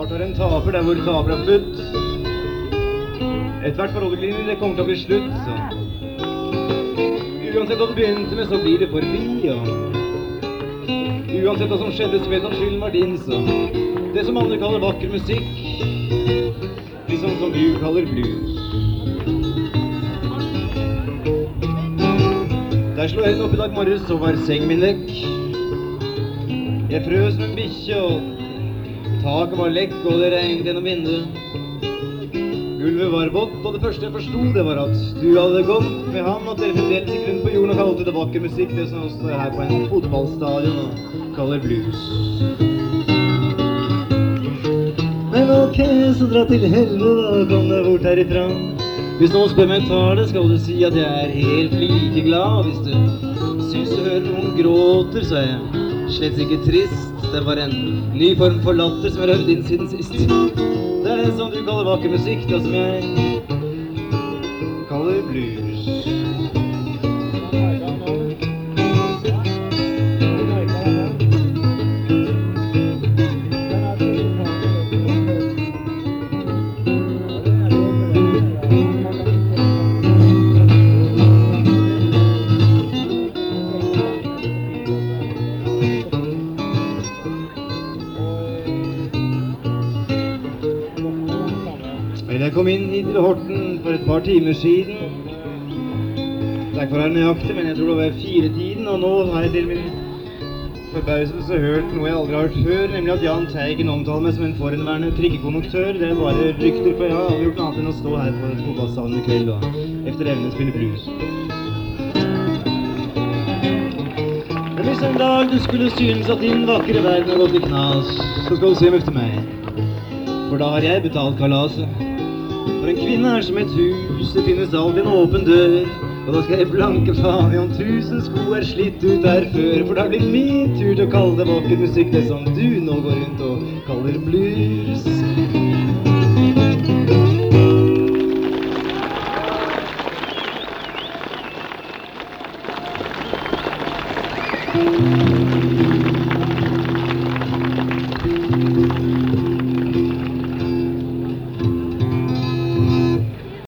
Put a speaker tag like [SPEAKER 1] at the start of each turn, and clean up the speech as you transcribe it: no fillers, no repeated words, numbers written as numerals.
[SPEAKER 1] Snart er en taper der hvor taper er født. Et hvert forholdelinje, det kommer til å bli slutt, så. Uansett hva det begynte med, så blir det forbi, ja. Uansett hva som skjedde, så vet at skylden var din, så. Det som andre kaller vakker musikk, liksom som du kaller blues. Der slo jeg opp i dag morges, så var sengen min vekk. Jeg frøs som en bikkje, og taket var lekk, og det regnet gjennom vinduet. Gulvet var vått, og det første jeg forstod, det var at du hadde gått med ham, at dere fremdeles gikk rundt på jorden og kalte det vakker musikk, det som også er her på en fotballstadion og kaller blues. Men ok, så dra til helvete, da kom deg bort herifra. Hvis noen spør meg tar det, skal du si at jeg er helt like glad. Hvis du synes du hører noen gråter, så er jeg slett ikke trist. Det var en ny form for latter som jeg har hørt inn siden sist. Det er som du kaller vakker musikk, det som jeg kaller blues. Jeg kom inn hit til Horten for et par timer siden. Derfor er det nøyaktig, men jeg tror det var 4-tiden, og nå har jeg til min forbauselse hørt noe jeg aldri har hørt før, nemlig at Jahn Teigen omtaler meg som en forhenværende trikkekonduktør. Det er bare rykter, for jeg har aldri gjort noe annet enn å stå her på fotballstadion i kveld og efter evne spille blues. Men hvis en dag du skulle synes at din vakre verden har gått i knas, så skal du se meg efter meg. For da har jeg betalt kalaset. For en kvinne er som et hus, det finnes aldri en åpen dør. Og da skal jeg blanke faen i om 1000 sko er slitt ut der før. For da blir min tur til å kalle det vakker musikk, det som du nå går rundt og kaller blues.